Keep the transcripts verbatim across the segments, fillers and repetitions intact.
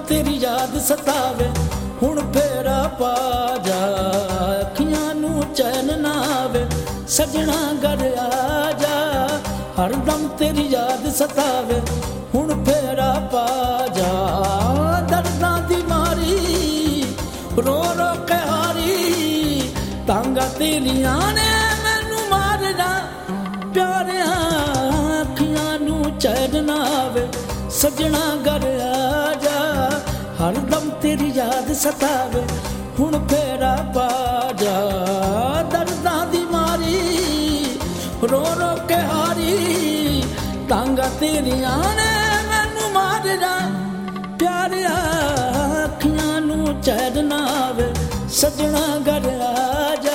तेरी याद सतावे हुण फेरा पा जा अखियां नू चैन ना आवे सजना घर आ जा हरदम तेरी याद सतावे हुण फेरा पा जा दर्दां दी मारी रो रो के हारी तांगा तेरियां ने मैनू मारना प्यारिया अखियां नू चैन ना आवे सजना घर आ जा हरदम तेरी याद सतावे हुण फेरा पा जा दर्दां दी मारी रो रो के हारी तांगा तेरियां ने मैनू मारना प्यारिया अखियां नू चैन ना आवे सजना घर आ जा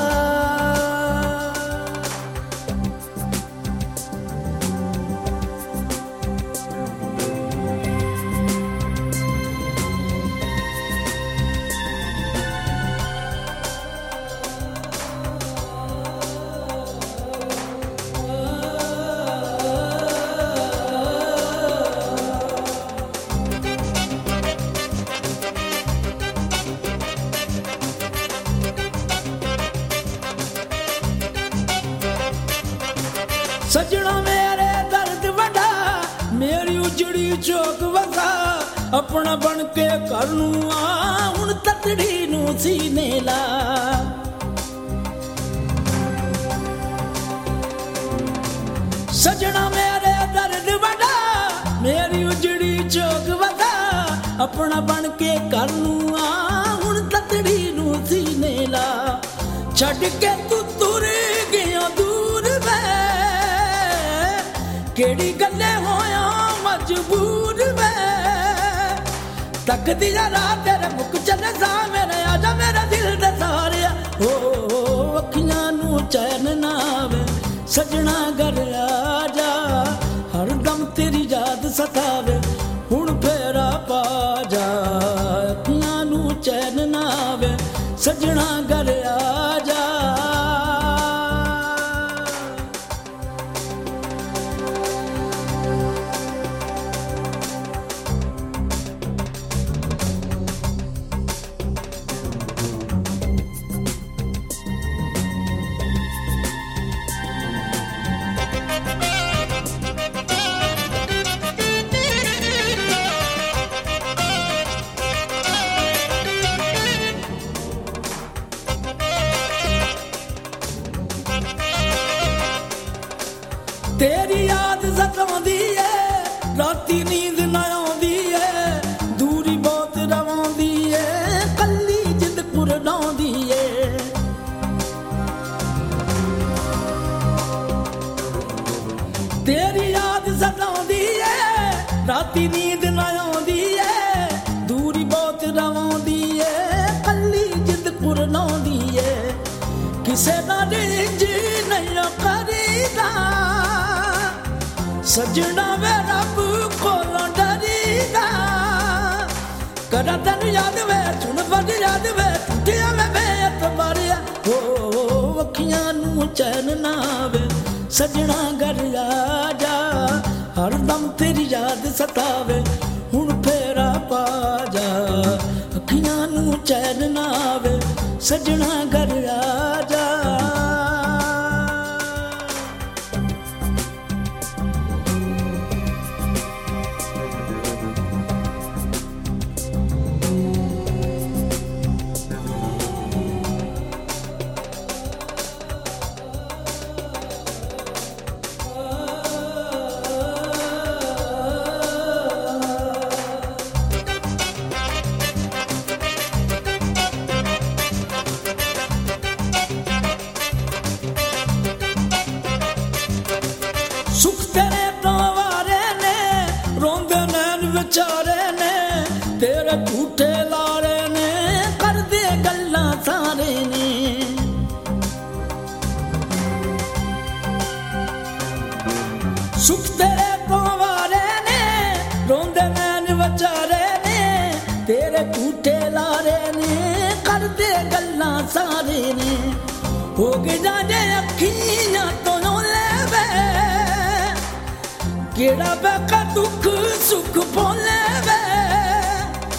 सजना मेरे दर्द वड़ा मेरी उजड़ी चौक वसा अपना बन के कर नू आ हुण ततड़ी नू सीने ला सजना मेरे दर्द वड़ा मेरी उजड़ी चौक वसा अपना बन के कर नू आ हुण ततड़ी नू सीने ला छड़ के तू तुर गया दूर वे केड़ी गल्ले होया मजबूर वे तकदी जरा तेरे मुख चले सा मेरे आजा मेरा दिल दे सारिया ओ अखियां नू चैन ना आवे सजना घर आ जा हरदम तेरी याद सतावे हुण फेरा पा जा अखियां नू चैन ना आवे सजना घर आ जा तेरी याद सताउंदी है राती नींद ना आउंदी है दूरी बहुत रवांदी है कल्ली जिंद कुरडाउंदी है तेरी याद सताउंदी है राती नींद ना आउंदी है दूरी बहुत रवांदी है कल्ली जिंद कुरडाउंदी है किसे ना रिंज नहीं करीदा सजना वे रब कोलों डरीदा करा तेन याद वे सुन बड़ी याद वे टूटिया मैं बेअतबारिया हो अखियां नू चैन ना आवे सजना घर आ जा हरदम तेरी याद सतावे हुण फेरा पा जा अखियां नू चैन ना आवे सजना घर आ जा सुख तेरे तो वारे ने रोंदे नैन विचारे ने तेरे झूठे लारे ने कर दे गल्लां सारे ने सुख तेरे तो वारे ने रोंदे नैन विचारे ने तेरे झूठे लारे ने कर दे गल्लां सारे ने हो गए जाने अखियां तो ले केड़ा बेका दुख सुख बोले वे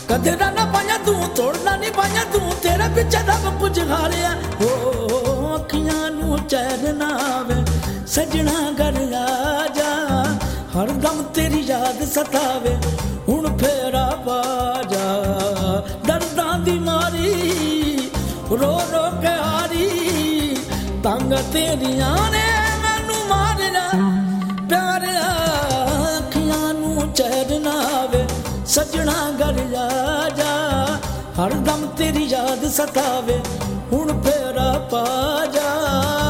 कदे ना पाया तू तोड़ना नहीं पाया तू तेरे पिछे रब कुछ हारिया हो अखियां नू चैन ना आवे सजना घर आ जा हरदम तेरी याद सतावे हुण फेरा पा जा दर्दां दी मारी रो रो के हारी तंग तेरियां ने मैनू मारना प्यारिया अखियां नू चैन ना आवे सजना घर आ जा हरदम तेरी याद सतावे हुण फेरा पा जा।